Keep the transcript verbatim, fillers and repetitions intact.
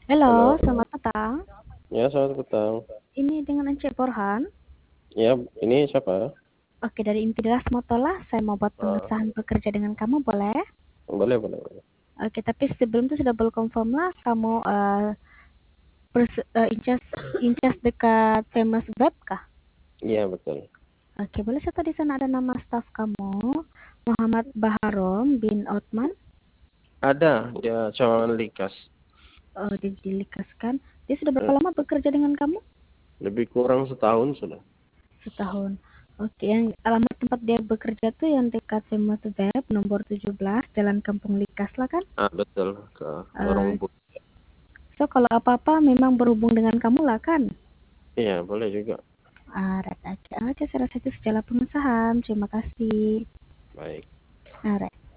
Halo, Halo, selamat petang. ya selamat petang. Ini dengan Ence Borhan. Ya, ini siapa? Oke, dari Impidelas Motola, saya mau buat Ah, pengesahan bekerja dengan kamu, boleh? boleh, boleh, boleh. Oke, tapi sebelum itu sudah boleh confirm lah, kamu uh, pers- uh, incas, incas dekat Famous Web kah? Iya, betul. Oke, boleh saya tahu di sana ada nama staf kamu, Muhammad Baharom bin Otman. Ada, dia cawangan likas. Oh, dijelikaskan. Dia sudah berapa Eh, lama bekerja dengan kamu? lebih kurang setahun sudah. Setahun. Oke, yang alamat tempat dia bekerja tuh yang dekat Famous Web, nomor tujuh belas, Jalan Kampung Likas lah kan? Ah, betul, ke Lorong Eh, Bu. So, kalau apa-apa memang berhubung dengan kamu lah kan? Iya, boleh juga. Alright, oke, oke, saya rasa itu segala pengesahan. Terima kasih. Baik. Alright.